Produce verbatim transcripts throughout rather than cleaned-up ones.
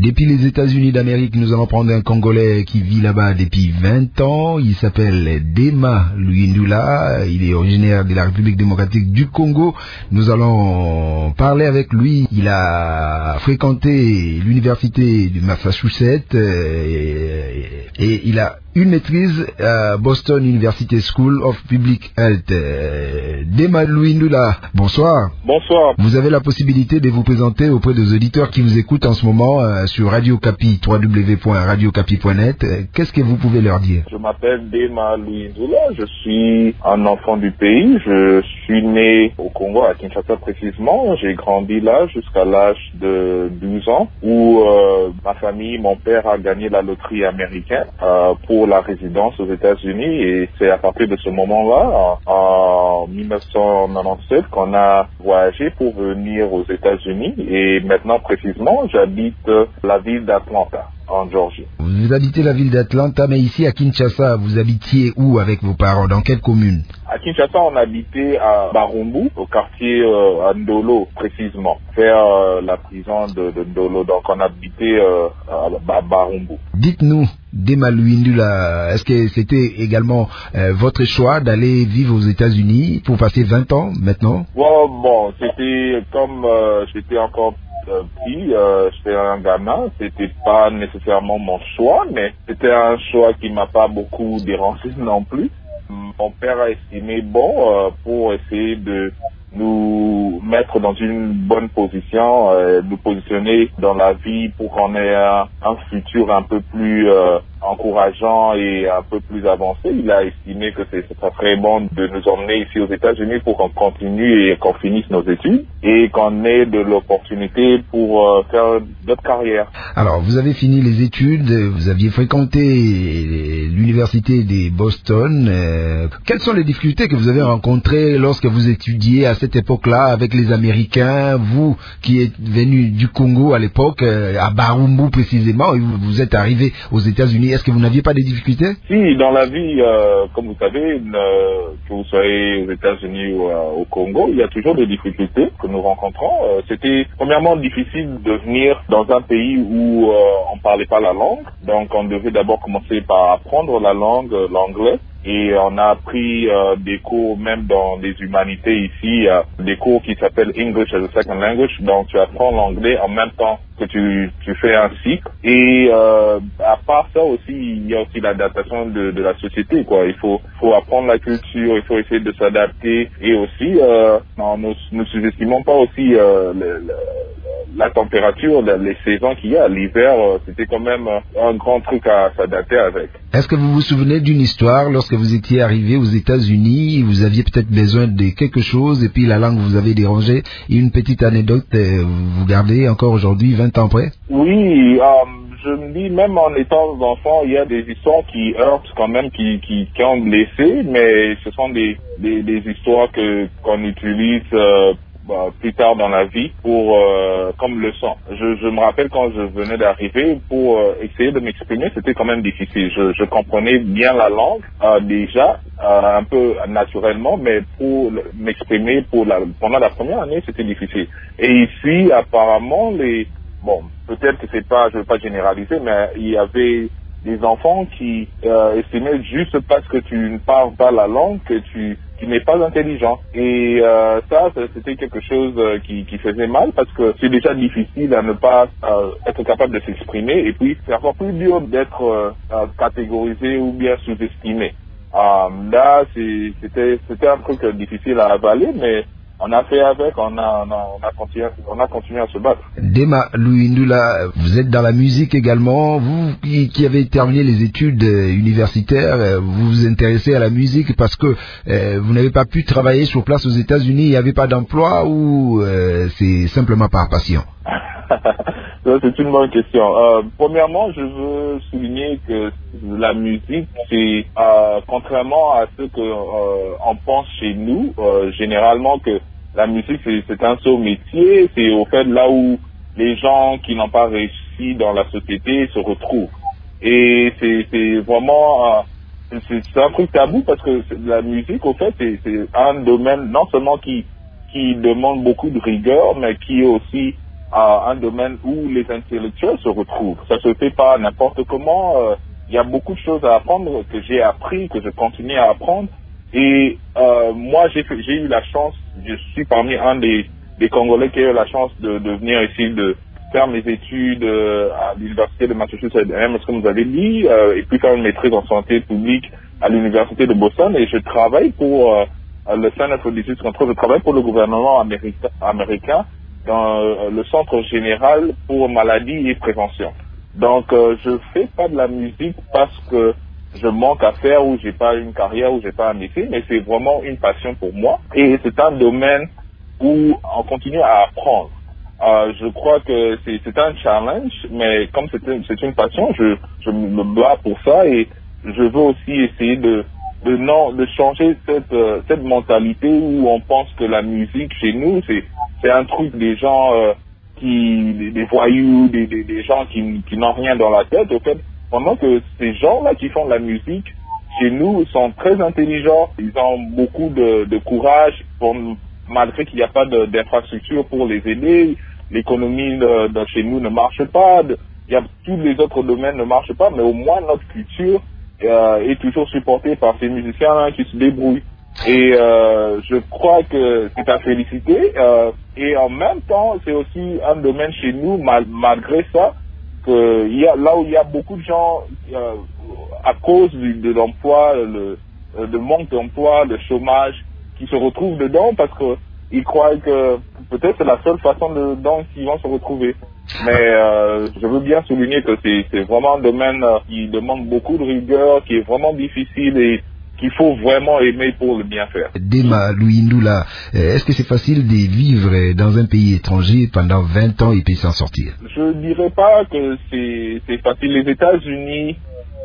Depuis les États-Unis d'Amérique, nous allons prendre un Congolais qui vit là-bas depuis vingt ans. Il s'appelle Dema Luindula. Il est originaire de la République démocratique du Congo. Nous allons parler avec lui. Il a fréquenté l'université du Massachusetts et, et il a une maîtrise à Boston University School of Public Health. Dema Luindula, bonsoir. Bonsoir. Vous avez la possibilité de vous présenter auprès des auditeurs qui vous écoutent en ce moment euh, sur Radio Kapi, w w w point radio kapi point net. Qu'est-ce que vous pouvez leur dire? Je m'appelle Dema Luindula, je suis un enfant du pays. Je suis né au Congo, à Kinshasa précisément. J'ai grandi là jusqu'à l'âge de douze ans, où euh, ma famille, mon père a gagné la loterie américaine euh, pour la résidence aux États-Unis, et c'est à partir de ce moment-là, en, en mille neuf cent quatre-vingt-dix-sept, qu'on a voyagé pour venir aux États-Unis, et maintenant précisément, j'habite la ville d'Atlanta, en Georgie. Vous habitez la ville d'Atlanta, mais ici à Kinshasa, vous habitiez où avec vos parents? Dans quelle commune? À Kinshasa, on habitait à Barumbu, au quartier euh, à Ndolo, précisément, vers euh, la prison de, de Ndolo. Donc, on habitait euh, à Barumbu. Dites-nous, Dema Luindula, est-ce que c'était également euh, votre choix d'aller vivre aux États-Unis pour passer vingt ans maintenant? Bon, bon, c'était comme euh, j'étais encore euh, petit, euh, j'étais un gamin, c'était pas nécessairement mon choix, mais c'était un choix qui m'a pas beaucoup dérangé non plus. Mon père a estimé bon euh, pour essayer de nous mettre dans une bonne position, euh, nous positionner dans la vie pour qu'on ait un, un futur un peu plus euh, encourageant et un peu plus avancé. Il a estimé que c'est, ça serait bon de nous emmener ici aux États-Unis pour qu'on continue et qu'on finisse nos études et qu'on ait de l'opportunité pour euh, faire notre carrière. Alors, vous avez fini les études, vous aviez fréquenté l'université de Boston. Euh, quelles sont les difficultés que vous avez rencontrées lorsque vous étudiez à cette époque-là avec les Américains, vous qui êtes venu du Congo à l'époque, euh, à Barumbu précisément, et vous, vous êtes arrivé aux États-Unis? Est-ce que vous n'aviez pas de difficultés? Si, dans la vie, euh, comme vous savez, euh, que vous soyez aux États-Unis ou euh, au Congo, il y a toujours des difficultés que nous rencontrons. Euh, c'était premièrement difficile de venir dans un pays où euh, on ne parlait pas la langue. Donc on devait d'abord commencer par apprendre la langue, euh, l'anglais. Et on a pris euh, des cours même dans les humanités ici, euh, des cours qui s'appellent English as a Second Language. Donc tu apprends l'anglais en même temps que tu, tu fais un cycle. Et euh, à part ça aussi, il y a aussi l'adaptation de, de la société, quoi. Il faut, faut apprendre la culture, il faut essayer de s'adapter. Et aussi, euh, non, nous ne sous-estimons pas aussi euh, le, le, la température, les saisons qu'il y a. L'hiver, euh, c'était quand même un grand truc à s'adapter avec. Est-ce que vous vous souvenez d'une histoire lorsque vous étiez arrivé aux États-Unis, vous aviez peut-être besoin de quelque chose et puis la langue vous avait dérangé, et une petite anecdote euh, vous gardez encore aujourd'hui, vingt ans après? Oui, euh, je me dis, même en étant enfant, il y a des histoires qui heurtent quand même, qui, qui, qui ont blessé, mais ce sont des, des, des histoires que qu'on utilise euh, bah, plus tard dans la vie pour euh, comme leçon. Je, je me rappelle quand je venais d'arriver, pour euh, essayer de m'exprimer, c'était quand même difficile. Je, je comprenais bien la langue euh, déjà, euh, un peu naturellement, mais pour m'exprimer pour la, pendant la première année, c'était difficile. Et ici, apparemment, les bon, peut-être que c'est pas, je veux pas généraliser, mais il y avait des enfants qui euh, estimaient juste parce que tu ne parles pas la langue que tu, tu n'es pas intelligent. Et euh, ça, c'était quelque chose qui, qui faisait mal, parce que c'est déjà difficile à ne pas euh, être capable de s'exprimer, et puis c'est encore plus dur d'être euh, catégorisé ou bien sous-estimé. Euh, là, c'est, c'était, c'était un truc difficile à avaler, mais on a fait avec, on a, on a, on a continué, on a continué à se battre. Dema Luindula, vous êtes dans la musique également. Vous qui, qui avez terminé les études euh, universitaires, euh, vous vous intéressez à la musique parce que euh, vous n'avez pas pu travailler sur place aux États-Unis, il n'y avait pas d'emploi, ou euh, c'est simplement par passion? C'est une bonne question. Euh, premièrement, je veux souligner que la musique, c'est euh, contrairement à ce que euh, on pense chez nous, euh, généralement que la musique c'est, c'est un seul métier, c'est au fait là où les gens qui n'ont pas réussi dans la société se retrouvent. Et c'est, c'est vraiment euh, c'est, c'est un truc tabou, parce que la musique, au fait, c'est, c'est un domaine non seulement qui qui demande beaucoup de rigueur, mais qui est aussi euh, un domaine où les intellectuels se retrouvent. Ça se fait pas n'importe comment. Euh, il y a beaucoup de choses à apprendre que j'ai appris, que je continue à apprendre. Et euh, moi, j'ai, fait, j'ai eu la chance, je suis parmi un des, des Congolais qui a eu la chance de, de venir ici, de faire mes études euh, à l'université de Massachusetts, comme vous avez dit, euh, et puis faire une maîtrise en santé publique à l'université de Boston. Et je travaille pour euh, le Center for Disease Control, je travaille pour le gouvernement américain, américain dans euh, le Centre général pour maladies et prévention. Donc, euh, je fais pas de la musique parce que je manque à faire ou j'ai pas une carrière ou j'ai pas un métier, mais c'est vraiment une passion pour moi. Et c'est un domaine où on continue à apprendre. Euh, je crois que c'est, c'est un challenge, mais comme c'est une, c'est une passion, je, je me bats pour ça et je veux aussi essayer de, de non, de changer cette, euh, cette mentalité où on pense que la musique chez nous, c'est, c'est un truc des gens, euh, qui, des, des voyous, des, des, des gens qui, qui n'ont rien dans la tête. Au fait, pendant que ces gens-là qui font de la musique chez nous sont très intelligents, ils ont beaucoup de, de courage, pour, malgré qu'il n'y a pas de, d'infrastructure pour les aider, l'économie de, de chez nous ne marche pas, de, il y a, tous les autres domaines ne marchent pas, mais au moins notre culture euh, est toujours supportée par ces musiciens-là qui se débrouillent. Et euh, je crois que c'est à féliciter. Euh, et en même temps, c'est aussi un domaine chez nous, mal, malgré ça, que il y a, là où il y a beaucoup de gens, euh, à cause du, de l'emploi, le, de manque d'emploi, de chômage, qui se retrouvent dedans parce qu'ils croient que peut-être c'est la seule façon de, dont ils vont se retrouver. Mais euh, je veux bien souligner que c'est, c'est vraiment un domaine qui demande beaucoup de rigueur, qui est vraiment difficile et qu'il faut vraiment aimer pour le bien faire. Dema Luindula, est-ce que c'est facile de vivre dans un pays étranger pendant vingt ans et puis s'en sortir? Je dirais pas que c'est, c'est facile. Les États-Unis,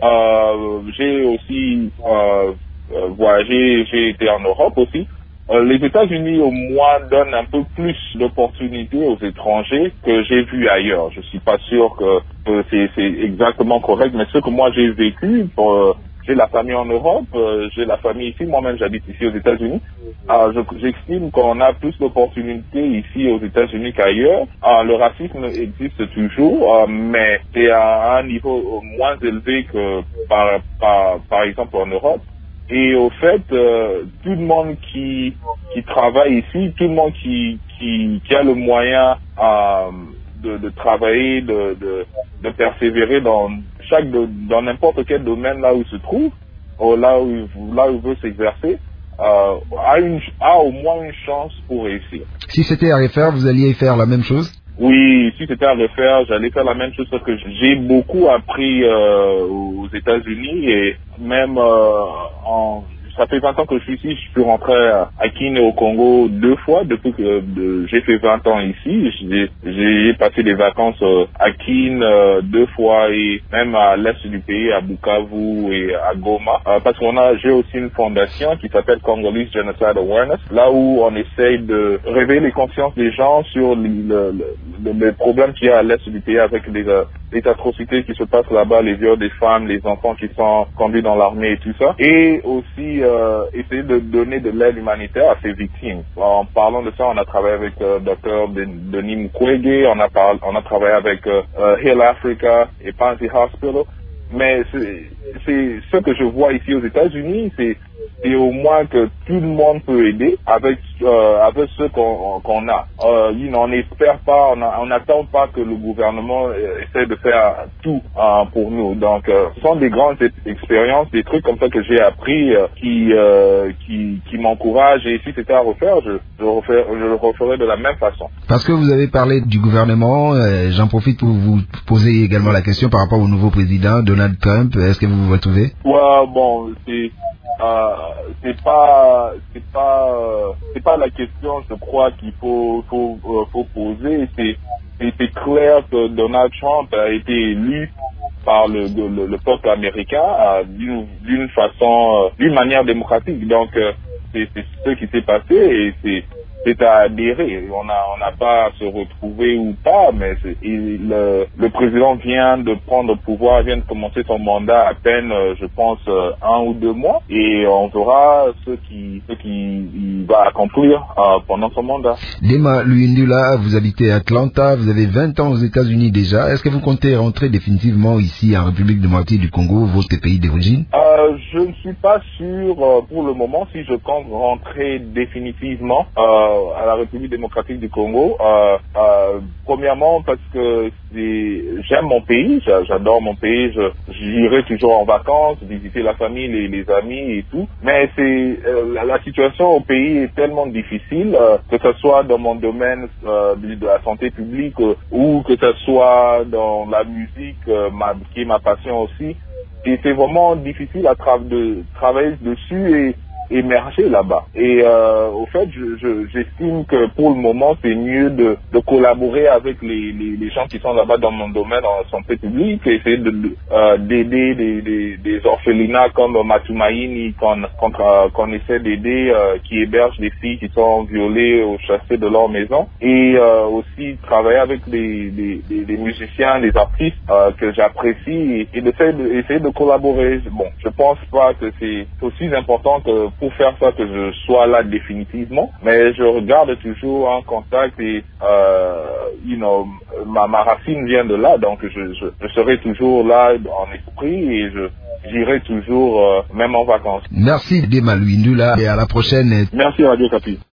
euh, j'ai aussi euh, voyagé, j'ai été en Europe aussi. Euh, les États-Unis au moins donnent un peu plus d'opportunités aux étrangers que j'ai vu ailleurs. Je suis pas sûr que, que c'est, c'est exactement correct, mais ce que moi j'ai vécu, pour, j'ai la famille en Europe, euh, j'ai la famille ici, moi-même j'habite ici aux États-Unis. Euh, je, j'estime qu'on a plus d'opportunités ici aux États-Unis qu'ailleurs. Euh, le racisme existe toujours, euh, mais c'est à un niveau moins élevé que par, par, par exemple en Europe. Et au fait, euh, tout le monde qui qui travaille ici, tout le monde qui qui, qui a le moyen euh, de, de travailler, de, de de persévérer dans chaque de, dans n'importe quel domaine là où il se trouve, ou là où il, là où il veut s'exercer, euh, a une a au moins une chance pour réussir. Si c'était à refaire, vous alliez faire la même chose? Oui, si c'était à refaire, j'allais faire la même chose parce que j'ai beaucoup appris euh, aux États-Unis et même euh, en ça fait vingt ans que je suis ici, je suis rentré à Kin et au Congo deux fois depuis que de, j'ai fait vingt ans ici. J'ai, j'ai passé des vacances euh, à Kin euh, deux fois et même à l'est du pays, à Bukavu et à Goma. Euh, parce qu'on a, j'ai aussi une fondation qui s'appelle Congolese Genocide Awareness, là où on essaye de réveiller les consciences des gens sur le, le, le, le problème qu'il y a à l'est du pays avec les, euh, les atrocités qui se passent là-bas, les viols des femmes, les enfants qui sont conduits dans l'armée et tout ça. Et aussi euh, essayer de donner de l'aide humanitaire à ces victimes. En parlant de ça, on a travaillé avec euh, Dr Denis Mukwege, on a, parlé, on a travaillé avec euh, Heal Africa et Panzi Hospital. Mais c'est, c'est ce que je vois ici aux États-Unis, c'est et au moins que tout le monde peut aider avec euh, avec ce qu'on qu'on a. Euh, on n'espère pas, on n'attend pas que le gouvernement euh, essaie de faire tout euh, pour nous. Donc, euh, ce sont des grandes expériences, des trucs comme ça que j'ai appris euh, qui euh, qui qui m'encouragent. Et si c'était à refaire, je je, refer, je le referais de la même façon. Parce que vous avez parlé du gouvernement, euh, j'en profite pour vous poser également la question par rapport au nouveau président Donald Trump. Est-ce que vous vous retrouvez? Ouais, bon, c'est Euh, c'est pas c'est pas euh, c'est pas la question, je crois, qu'il faut faut euh, faut poser. C'est c'est, c'est clair que Donald Trump a été élu par le le, le peuple américain euh, d'une d'une façon euh, d'une manière démocratique. Donc euh, c'est c'est ce qui s'est passé et c'est c'est à adhérer. On n'a on n'a pas à se retrouver ou pas, mais c'est, il, le, le président vient de prendre le pouvoir, vient de commencer son mandat à peine, euh, je pense, euh, un ou deux mois, et on verra ce qui ce qui va accomplir euh, pendant son mandat. Dema Luyindula, vous habitez à Atlanta, vous avez vingt ans aux États-Unis déjà. Est-ce que vous comptez rentrer définitivement ici en République démocratique du Congo, votre pays d'origine? Euh, je ne suis pas sûr euh, pour le moment si je compte rentrer définitivement euh, à la République démocratique du Congo. Euh, euh, premièrement parce que c'est, j'aime mon pays, j'adore mon pays, je, j'irai toujours en vacances, visiter la famille, les, les amis et tout. Mais c'est euh, la, la situation au pays est tellement difficile, euh, que ce soit dans mon domaine euh, de, de la santé publique euh, ou que ce soit dans la musique, euh, ma, qui est ma passion aussi. Et c'est vraiment difficile à tra- de travailler dessus et émerger là-bas. Et euh, au fait, je, je, j'estime que pour le moment, c'est mieux de, de collaborer avec les, les, les gens qui sont là-bas dans mon domaine en santé publique, et essayer de, de, euh, d'aider des, des, des orphelinats comme Matumaini qu'on, qu'on, euh, qu'on essaie d'aider, euh, qui hébergent des filles qui sont violées ou chassées de leur maison, et euh, aussi travailler avec des, des, des, des musiciens, des artistes euh, que j'apprécie, et, et d'essayer de, essayer de collaborer. Bon, je pense pas que c'est aussi important que pour faire ça que je sois là définitivement, mais je regarde toujours en contact et euh, you know, ma, ma racine vient de là, donc je, je, je serai toujours là en esprit et je j'irai toujours euh, même en vacances. Merci Dema Luyindula et à la prochaine. Merci Radio Capi.